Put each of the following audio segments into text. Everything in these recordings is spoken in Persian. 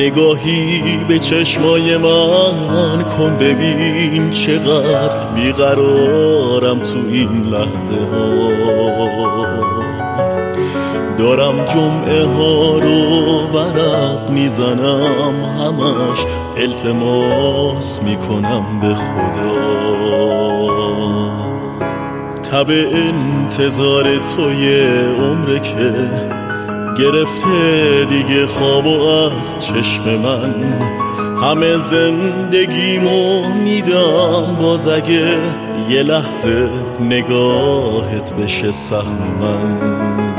نگاهی به چشمای من کن، ببین چقدر بیقرارم تو این لحظه ها. دارم جمعه ها رو ورق میزنم، همش التماس میکنم به خدا. تب انتظار توی عمره که گرفته دیگه خوابو از چشم من. همه زندگیمو میدم باز اگه یه لحظه نگاهت بشه سهم من.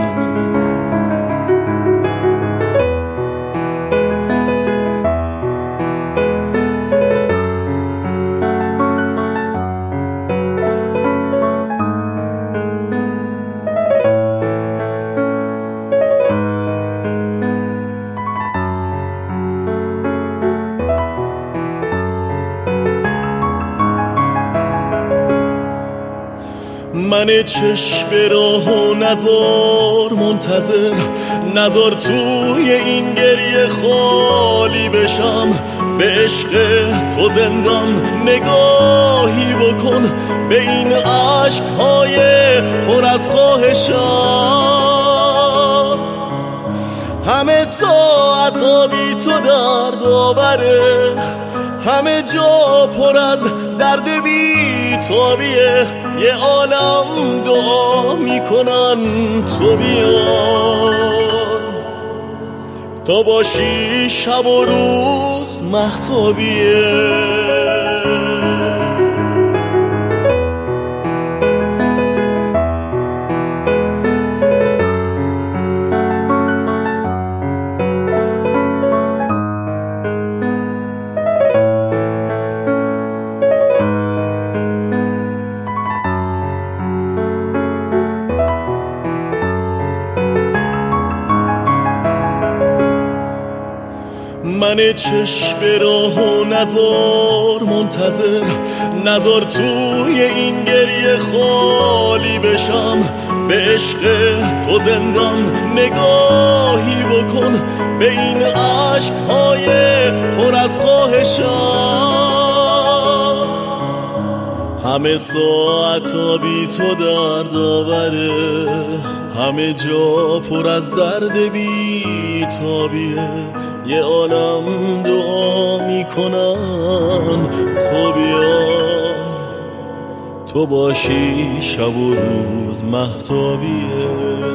من چشم راه و نزار منتظر، نزار توی این گریه خالی بشم. به عشق تو زندم، نگاهی بکن به این عشقهای پر از خواهشم. همه ساعتا بی تو درد آوره، همه جا پر از درد بی تابیه. یه عالم دعا میکنن تو بیا، تا باشی شب و روز مهتابیه. من چشم راه و نزار منتظر، نزار توی این گریه خالی بشم. به عشق تو زندم، نگاهی بکن به این عشقهای پر از خواهشم. همه ساعتا بی تو درد آوره، همه جا پر از درد بی تابیه. یه عالم دعا میکنن تو بیا، تو باشی شب و روز مهتابیه.